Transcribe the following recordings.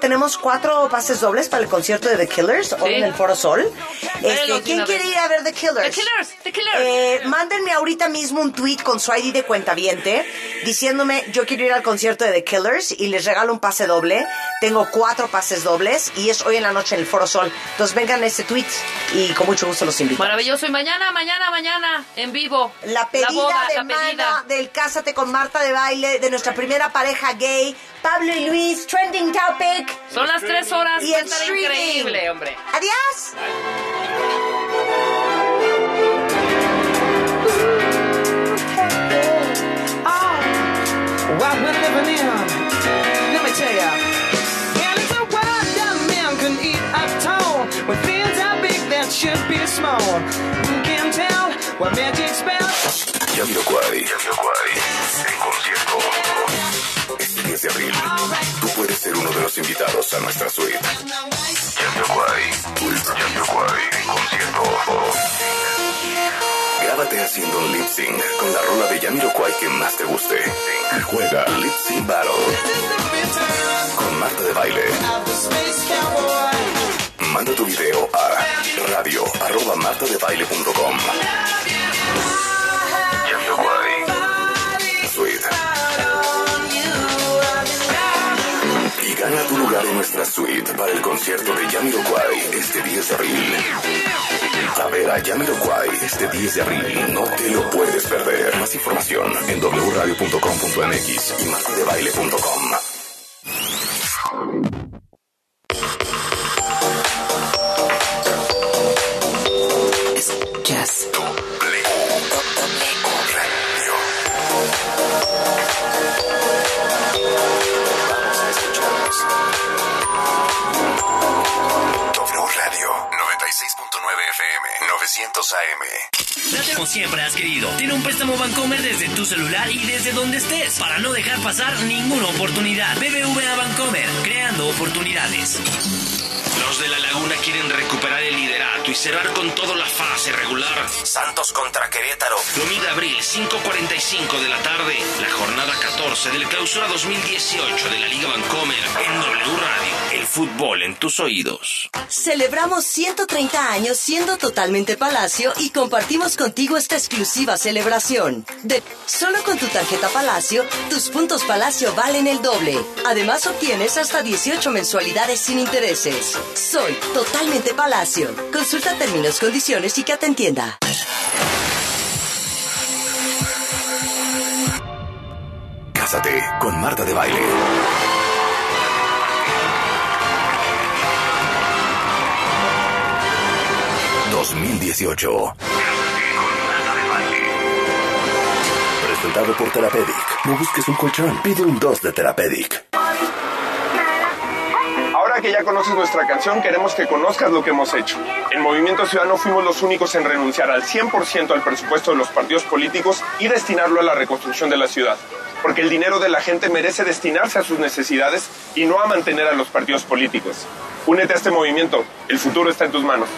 tenemos 4 pases dobles para el concierto de The Killers hoy en el Foro Sol. ¿Quién quiere ir a ver The Killers? The Killers. Mándenme ahorita mismo un tweet con su ID de cuentaviente diciéndome yo quiero ir al concierto de The Killers y les regalo un pase doble. Tengo 4 pases dobles y es hoy en la noche en el Foro Sol. Entonces vengan a ese tweet y con mucho gusto los invito. Maravilloso. Y mañana, en vivo. La pedida de Mana del Cásate con Marta de Baile, de nuestra primera pareja gay, Pablo y Luis, Trending Topic. Son las 3 horas. Y va a el estar streaming. Increíble, hombre. Adiós. What we're living in, let me tell ya. And it's a world that man can eat at all. When things are big, that should be small. Who can tell what magic spells? Jamiroquai, en concierto. Este 10 de abril, tú puedes ser uno de los invitados a nuestra suite. Jamiroquai, en concierto. Grábate haciendo un lip sync con la rola de Jamiroquai que más te guste. Juega Lip Sync Battle con Marta de Baile. Manda tu video a radio@martadebaile.com. Jamiroquai Suite. Y gana tu lugar en nuestra suite para el concierto de Jamiroquai este 10 de abril. A ver a Jamiroquai este 10 de abril. No te lo puedes perder. Más información en wradio.com.mx y martadebaile.com. Jazz. W Radio 96.9 FM 900 AM. Date como siempre has querido. Tiene un préstamo Bancomer desde tu celular y desde donde estés para no dejar pasar ninguna oportunidad. BBVA Bancomer, creando oportunidades. Los de La Laguna quieren recuperar el liderato y cerrar con toda la fase regular. Santos contra Querétaro. Domingo de abril, 5:45 de la tarde, la jornada 14 del Clausura 2018 de la Liga Bancomer en W Radio. El fútbol en tus oídos. Celebramos 130 años siendo totalmente Palacio y compartimos contigo esta exclusiva celebración. Solo con tu tarjeta Palacio, tus puntos Palacio valen el doble. Además obtienes hasta 18 mensualidades sin intereses. Soy totalmente Palacio. Consulta términos, condiciones y que te entienda. Cásate con Marta de Baile. ...2018... Presentado por Therapeutic. No busques un colchón, pide un 2 de Therapeutic. Ahora que ya conoces nuestra canción, queremos que conozcas lo que hemos hecho. En Movimiento Ciudadano fuimos los únicos en renunciar al 100% al presupuesto de los partidos políticos y destinarlo a la reconstrucción de la ciudad. Porque el dinero de la gente merece destinarse a sus necesidades y no a mantener a los partidos políticos. Únete a este movimiento. El futuro está en tus manos.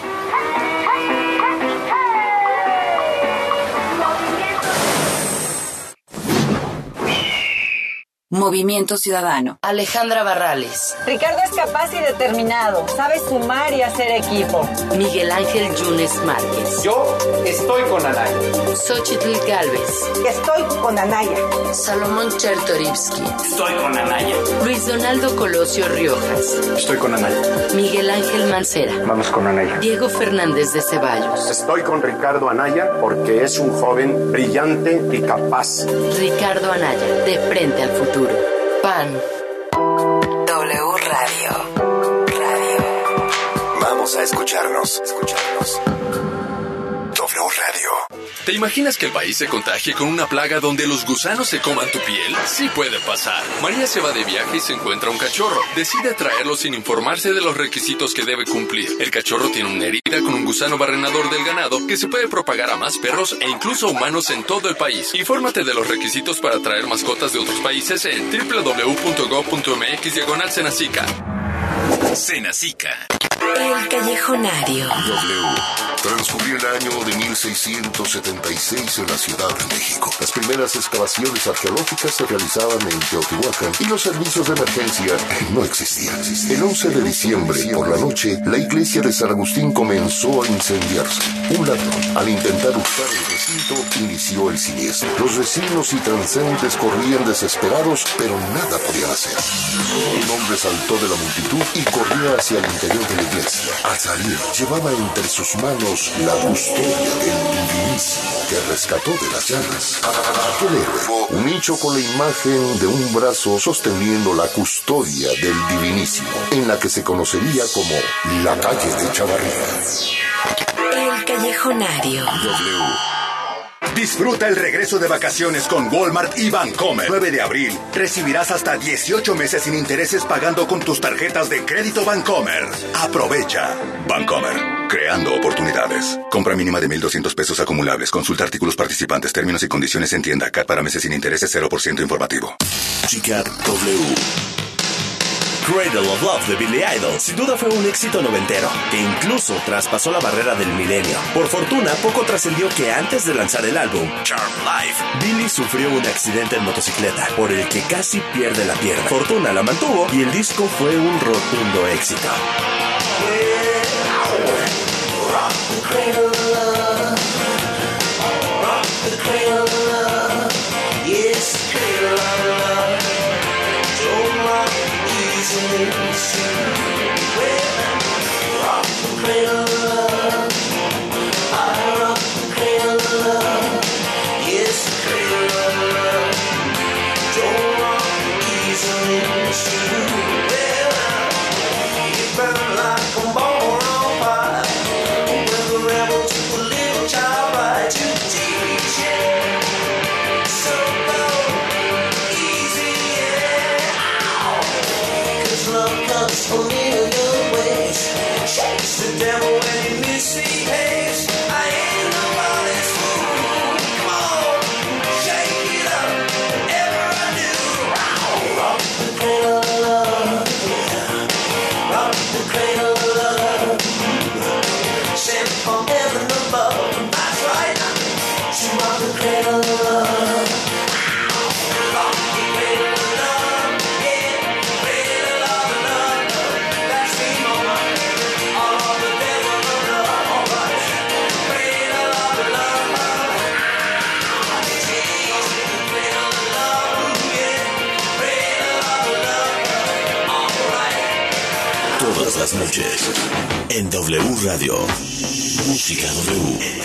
Movimiento Ciudadano. Alejandra Barrales. Ricardo es capaz y determinado. Sabe sumar y hacer equipo. Miguel Ángel Yunes Márquez. Yo estoy con Anaya. Xochitl Gálvez. Estoy con Anaya. Salomón Chertorivsky. Estoy con Anaya. Luis Donaldo Colosio Riojas. Estoy con Anaya. Miguel Ángel Mancera. Vamos con Anaya. Diego Fernández de Ceballos. Estoy con Ricardo Anaya porque es un joven brillante y capaz. Ricardo Anaya, de frente al futuro. PAN. W Radio. Vamos a escucharnos. W Radio. ¿Te imaginas que el país se contagie con una plaga donde los gusanos se coman tu piel? Sí puede pasar. María se va de viaje y se encuentra un cachorro. Decide traerlo sin informarse de los requisitos que debe cumplir. El cachorro tiene una herida con un gusano barrenador del ganado que se puede propagar a más perros e incluso humanos en todo el país. Infórmate de los requisitos para traer mascotas de otros países en www.gov.mx/Cenacica. El Callejonario. W Transcurrió el año de 1676 en la Ciudad de México. Las primeras excavaciones arqueológicas se realizaban en Teotihuacán y los servicios de emergencia no existían. El 11 de diciembre, por la noche, la iglesia de San Agustín comenzó a incendiarse. Un ladrón, al intentar hurtar el recinto, inició el siniestro. Los vecinos y transeúntes corrían desesperados, pero nada podían hacer. Un hombre saltó de la multitud y corrió hacia el interior de la iglesia. Al salir, llevaba entre sus manos la custodia del Divinísimo que rescató de las llamas. Aquel héroe, un nicho con la imagen de un brazo sosteniendo la custodia del Divinísimo, en la que se conocería como la calle de Chavarría. El callejonario. Disfruta el regreso de vacaciones con Walmart y Bancomer. 9 de abril. Recibirás hasta 18 meses sin intereses pagando con tus tarjetas de crédito Bancomer. Aprovecha. Bancomer. Creando oportunidades. Compra mínima de 1,200 pesos acumulables. Consulta artículos participantes, términos y condiciones en tienda. CAT para meses sin intereses 0% informativo. Chica W. Cradle of Love de Billy Idol sin duda fue un éxito noventero, que incluso traspasó la barrera del milenio. Por fortuna, poco trascendió que antes de lanzar el álbum, Charm Life, Billy sufrió un accidente en motocicleta, por el que casi pierde la pierna. Fortuna la mantuvo y el disco fue un rotundo éxito. Todas las noches en W Radio. Música W.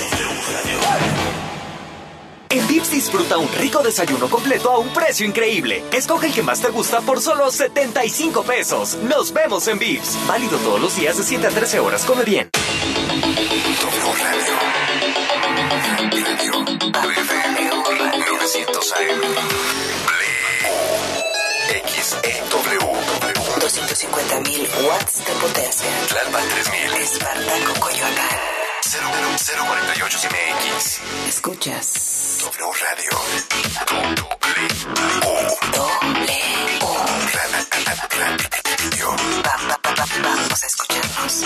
En Vips disfruta un rico desayuno completo a un precio increíble. Escoge el que más te gusta por solo 75 pesos. Nos vemos en Vips. Válido todos los días de 7 a 13 horas. Come bien. W Radio. W Radio 900 AM. XEW. 250.000 watts de potencia. Tlalpan 3000. Espartaco, Coyoacán. 048 MX. Escuchas W Radio. Vamos a escucharnos.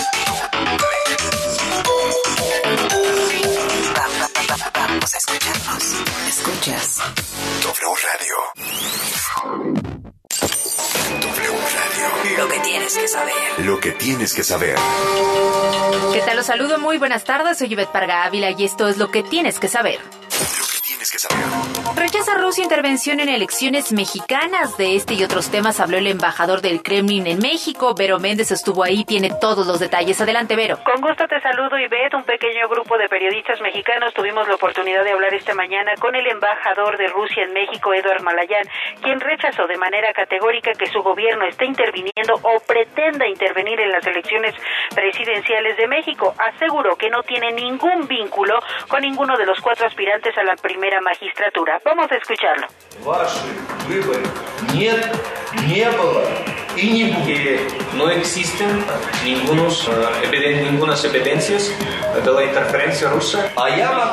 Vamos a escucharnos. Escuchas W Radio. W Radio. Lo que tienes que saber. Lo que tienes que saber. ¿Qué tal? Los saludo, muy buenas tardes. Soy Ivette Parga Ávila y esto es Lo que tienes que saber. Tienes que saber. Rechaza Rusia intervención en elecciones mexicanas. De este y otros temas habló el embajador del Kremlin en México. Vero Méndez estuvo ahí, tiene todos los detalles. Adelante, Vero. Con gusto te saludo, Ivette. Un pequeño grupo de periodistas mexicanos tuvimos la oportunidad de hablar esta mañana con el embajador de Rusia en México, Eduard Malayán, quien rechazó de manera categórica que su gobierno esté interviniendo o pretenda intervenir en las elecciones presidenciales de México. Aseguró que no tiene ningún vínculo con ninguno de los 4 aspirantes a la primera magistratura. Vamos a escucharlo. No existen ninguna evidencias de la interferencia rusa.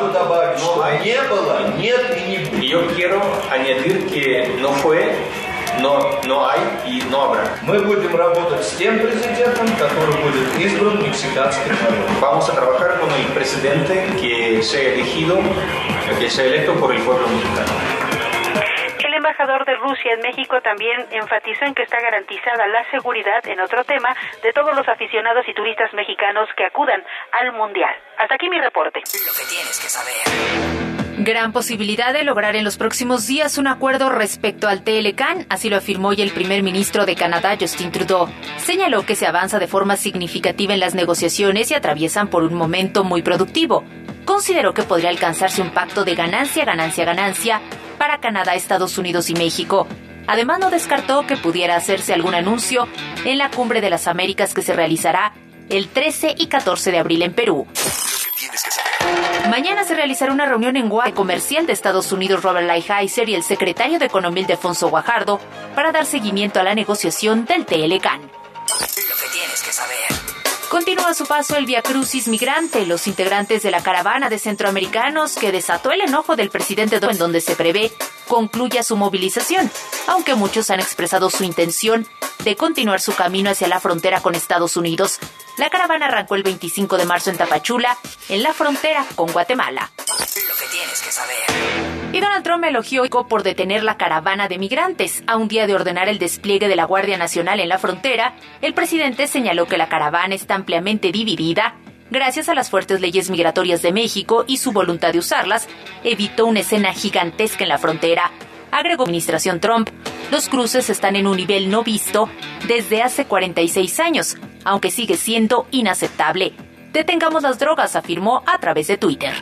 Y yo quiero añadir que no fue no hay y no habrá. Мы будем работать с тем президентом, который будет избран мексиканским народом. Vamos a trabajar con el presidente que sea elegido, que sea electo por el pueblo mexicano. El embajador de Rusia en México también enfatizó en que está garantizada la seguridad, en otro tema, de todos los aficionados y turistas mexicanos que acudan al Mundial. Hasta aquí mi reporte. Lo que tienes que saber. Gran posibilidad de lograr en los próximos días un acuerdo respecto al TLCAN, así lo afirmó hoy el primer ministro de Canadá, Justin Trudeau. Señaló que se avanza de forma significativa en las negociaciones y atraviesan por un momento muy productivo. Consideró que podría alcanzarse un pacto de ganancia para Canadá, Estados Unidos y México. Además, no descartó que pudiera hacerse algún anuncio en la Cumbre de las Américas que se realizará el 13 y 14 de abril en Perú. Mañana se realizará una reunión en Washington comercial de Estados Unidos, Robert Lighthizer, y el secretario de Economía, Ildefonso Guajardo, para dar seguimiento a la negociación del TLCAN. Lo que tienes que saber. Continúa a su paso el Via Crucis migrante. Los integrantes de la caravana de centroamericanos que desató el enojo del presidente en donde se prevé concluya su movilización, aunque muchos han expresado su intención de continuar su camino hacia la frontera con Estados Unidos. La caravana arrancó el 25 de marzo en Tapachula, en la frontera con Guatemala. Lo que tienes que saber. Y Donald Trump elogió por detener la caravana de migrantes. A un día de ordenar el despliegue de la Guardia Nacional en la frontera, el presidente señaló que la caravana está ampliamente dividida. Gracias a las fuertes leyes migratorias de México y su voluntad de usarlas, evitó una escena gigantesca en la frontera. Agregó la administración Trump, los cruces están en un nivel no visto desde hace 46 años, aunque sigue siendo inaceptable. Detengamos las drogas, afirmó a través de Twitter.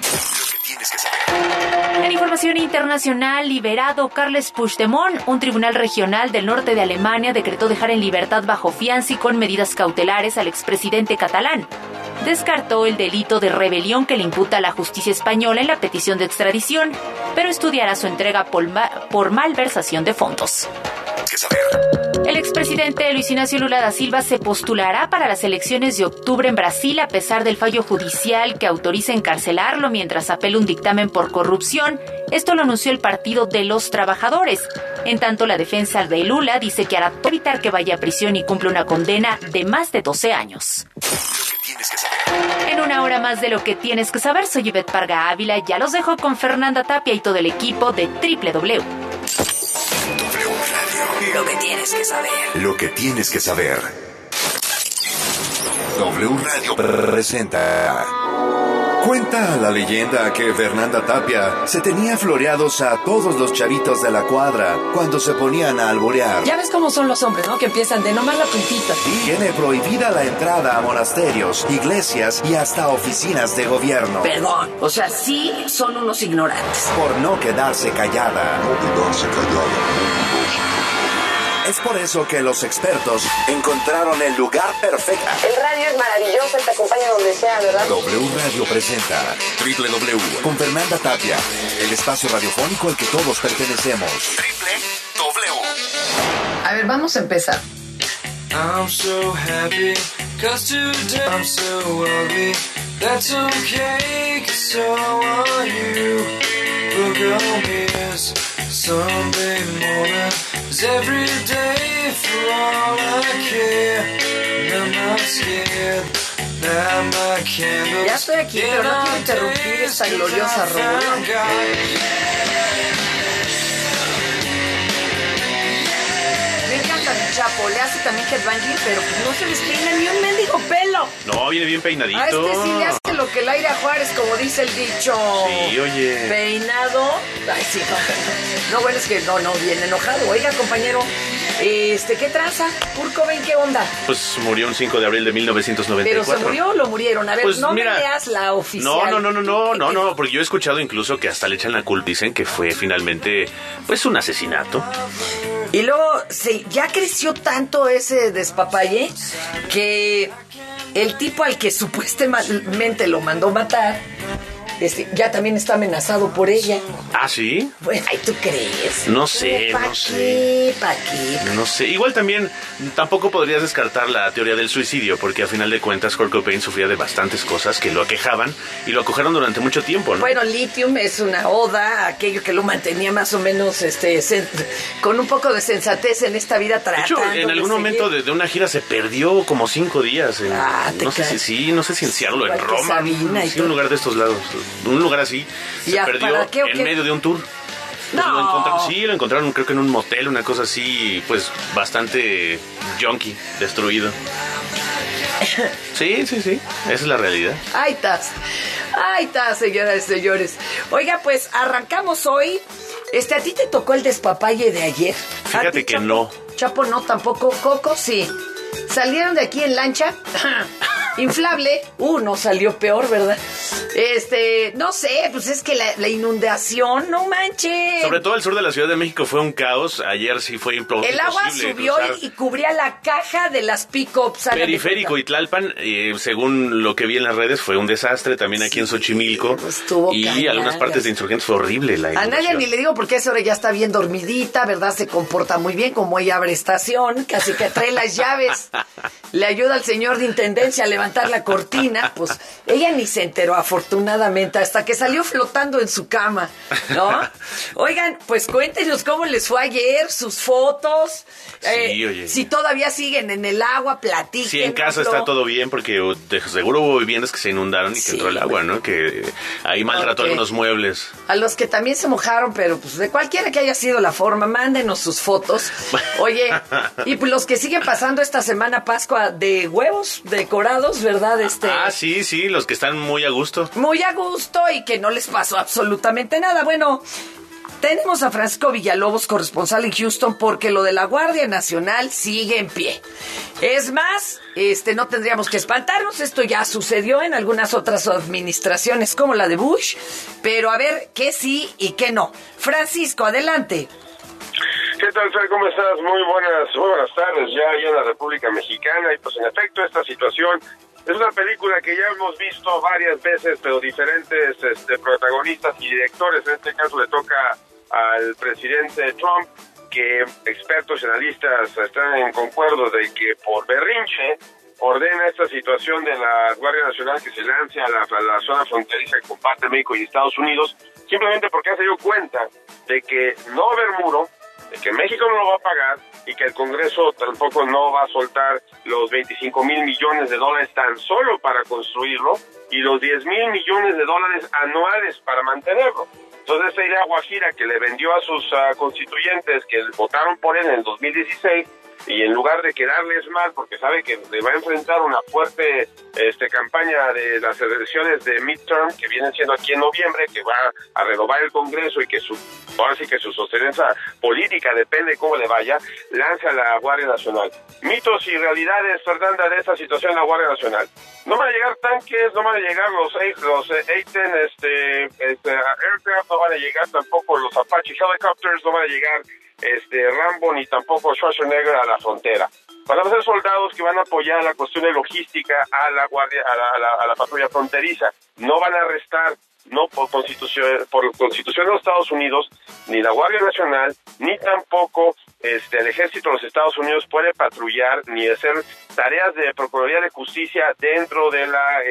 En información internacional, liberado Carles Puigdemont, un tribunal regional del norte de Alemania decretó dejar en libertad bajo fianza y con medidas cautelares al expresidente catalán. Descartó el delito de rebelión que le imputa a la justicia española en la petición de extradición, pero estudiará su entrega por malversación de fondos. El expresidente Luis Ignacio Lula da Silva se postulará para las elecciones de octubre en Brasil a pesar del fallo judicial que autoriza encarcelarlo mientras apela un dictamen por corrupción. Esto lo anunció el Partido de los Trabajadores. En tanto, la defensa de Lula dice que hará todo para evitar que vaya a prisión y cumpla una condena de más de 12 años. En una hora más de Lo que tienes que saber, soy Ivette Parga Ávila. Ya los dejo con Fernanda Tapia y todo el equipo de WW. Lo que tienes que saber. Lo que tienes que saber. W Radio presenta. Cuenta la leyenda que Fernanda Tapia se tenía floreados a todos los chavitos de la cuadra cuando se ponían a alborear. Ya ves cómo son los hombres, ¿no? Que empiezan de nomás la puntita. Tiene prohibida la entrada a monasterios, iglesias y hasta oficinas de gobierno. Perdón, o sea, sí son unos ignorantes. Por no quedarse callada. Es por eso que los expertos encontraron el lugar perfecto. El radio es maravilloso, te acompaña donde sea, ¿verdad? W Radio presenta WW con Fernanda Tapia, el espacio radiofónico al que todos pertenecemos. WW. A ver, vamos a empezar. I'm so happy, 'cause today I'm so ugly. That's okay, 'cause so are you. Look on me as Sunday morning is every day for all I care. And I'm not scared. Ya estoy aquí, pero no quiero interrumpir esta gloriosa reunión. Me encanta mi Chapo, le hace también headbanging, pero no se les peina ni un mendigo pelo. No, viene bien peinadito. A este sí le hace lo que Laira Juárez, como dice el dicho. Sí, oye. Peinado. Ay, sí, no, bueno, es que no, viene enojado. Oiga, compañero, ¿qué tranza? Kurt Cobain, ¿qué onda? Pues murió un 5 de abril de 1994. ¿Pero se murió o lo murieron? A ver, pues no mira, me leas la oficial. No, porque yo he escuchado incluso que hasta le echan la culpa. Dicen que fue finalmente, pues, un asesinato. Y luego, ya creció tanto ese despapalle que el tipo al que supuestamente lo mandó matar ya también está amenazado por ella. ¿Ah, sí? Bueno, ay, ¿tú crees? No sé, no sé. ¿Para qué? No sé. Igual también tampoco podrías descartar la teoría del suicidio, porque a final de cuentas Kurt Cobain sufría de bastantes cosas que lo aquejaban y lo acojaron durante mucho tiempo, ¿no? Bueno, Lithium es una oda a aquello que lo mantenía más o menos con un poco de sensatez en esta vida tratando. De hecho, en algún momento de una gira se perdió como 5 días. No sé si en Seattle, en Roma. Sí, un lugar de estos lados. Un lugar así. Se perdió en medio de un tour. Pues no. Lo encontraron creo que en un motel, una cosa así, pues bastante junky, destruido. Sí, esa es la realidad. Ahí estás, señoras y señores. Oiga, pues arrancamos hoy. ¿A ti te tocó el despapalle de ayer? Fíjate que no. Chapo no, tampoco. Coco, sí. ¿Salieron de aquí en lancha? Inflable. No salió peor, ¿verdad? No sé, pues es que la inundación, no manches. Sobre todo el sur de la Ciudad de México fue un caos. Ayer sí fue imposible. El agua subió y cubría la caja de las pick-ups. Periférico y Tlalpan, según lo que vi en las redes, fue un desastre. También aquí en Xochimilco. Y cañadas. Algunas partes de Insurgentes fue horrible la inundación. A nadie ni le digo porque a esa hora ya está bien dormidita, ¿verdad? Se comporta muy bien, como ella abre estación, casi que trae las llaves. Le ayuda al señor de intendencia a levantar la cortina. Pues ella ni se enteró, afortunadamente, hasta que salió flotando en su cama, ¿no? Oigan, pues cuéntenos cómo les fue ayer, sus fotos. Sí, oye. Si todavía siguen en el agua, platiquen. Sí, en casa está todo bien, porque seguro hubo viviendas que se inundaron y que entró el agua, ¿no? Que ahí maltrató algunos muebles. A los que también se mojaron, pero pues de cualquiera que haya sido la forma, mándenos sus fotos. Oye, y pues los que siguen pasando esta semana Pascua de huevos decorados, ¿verdad? Sí, los que están muy a gusto. Muy a gusto y que no les pasó absolutamente nada. Bueno, tenemos a Francisco Villalobos, corresponsal en Houston, porque lo de la Guardia Nacional sigue en pie. Es más, no tendríamos que espantarnos, esto ya sucedió en algunas otras administraciones como la de Bush, pero a ver qué sí y qué no. Francisco, adelante. ¿Qué tal, Fer? ¿Cómo estás? Muy buenas tardes ya en la República Mexicana. Y pues en efecto esta situación es una película que ya hemos visto varias veces, pero diferentes protagonistas y directores. En este caso le toca al presidente Trump, que expertos y analistas están en concuerdo de que por berrinche ordena esta situación de la Guardia Nacional que se lance a la zona fronteriza que comparte México y Estados Unidos, simplemente porque se dio cuenta de que no va a haber muro, de que México no lo va a pagar y que el Congreso tampoco no va a soltar los 25,000 millones de dólares tan solo para construirlo y los 10,000 millones de dólares anuales para mantenerlo. Entonces esa idea guajira que le vendió a sus constituyentes que votaron por él en el 2016, y en lugar de quedarles mal porque sabe que le va a enfrentar una fuerte campaña de las elecciones de midterm que vienen siendo aquí en noviembre, que va a renovar el Congreso y que ahora sí que su sostenencia política depende de cómo le vaya, lanza a la Guardia Nacional. Mitos y realidades, Fernanda, de esta situación en la Guardia Nacional. No van a llegar tanques, no van a llegar los A-10 aircraft, no van a llegar tampoco los Apache helicopters, no van a llegar Rambo ni tampoco Schwarzenegger a la frontera. Van a ser soldados que van a apoyar la cuestión de logística a la guardia, a la patrulla fronteriza. No van a arrestar, no por constitución de los Estados Unidos, ni la Guardia Nacional, ni tampoco el Ejército de los Estados Unidos puede patrullar ni hacer tareas de Procuraduría de Justicia dentro del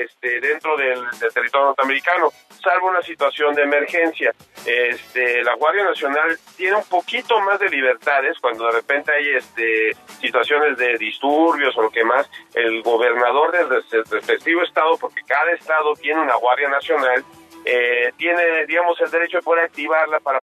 territorio norteamericano, salvo una situación de emergencia. La Guardia Nacional tiene un poquito más de libertades cuando de repente hay situaciones de disturbios o lo que más. El gobernador del respectivo estado, porque cada estado tiene una Guardia Nacional, tiene, digamos, el derecho de poder activarla para